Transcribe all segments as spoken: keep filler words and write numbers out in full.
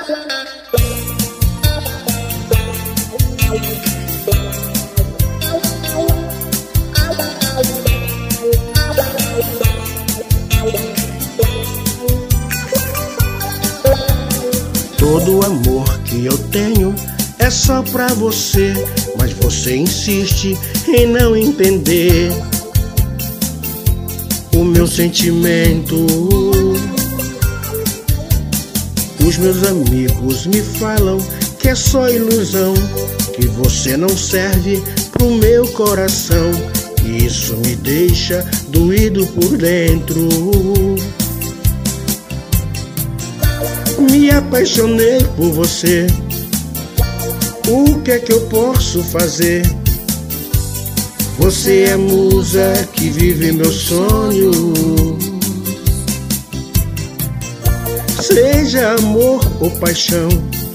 Todo o amor que eu tenho é só pra você, mas você insiste em não entender o meu sentimento. Os meus amigos me falam que é só ilusão, que você não serve pro meu coração, e isso me deixa doído por dentro. Me apaixonei por você, o que é que eu posso fazer? Você é a musa que vive meu sonho. Seja amor ou paixão,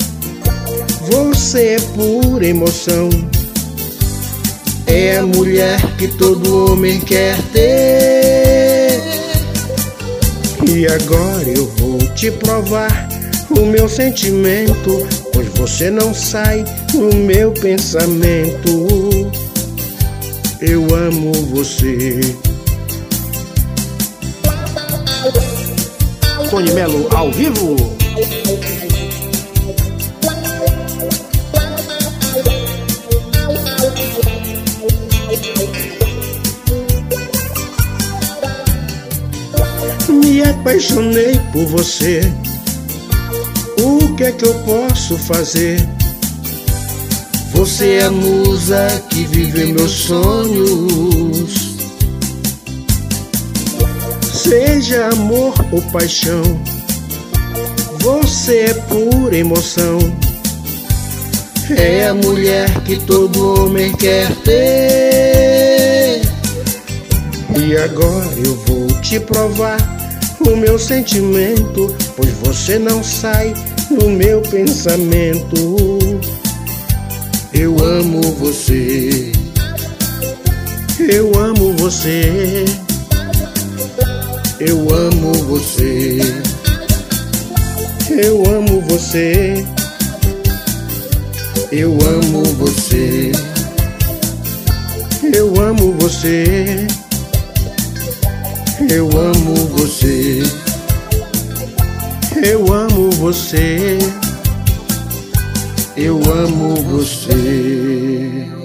você é pura emoção. É a mulher que todo homem quer ter. E agora eu vou te provar o meu sentimento, pois você não sai no meu pensamento. Eu amo você. Tony Melo ao vivo. Me apaixonei por você, o que é que eu posso fazer? Você é a musa que vive meus sonhos. Seja amor ou paixão, você é pura emoção. É a mulher que todo homem quer ter. E agora eu vou te provar o meu sentimento, pois você não sai no meu pensamento. Eu amo você. Eu amo você. Eu amo você. Eu amo você. Eu amo você. Eu amo você. Eu amo você. Eu amo você. Eu amo você.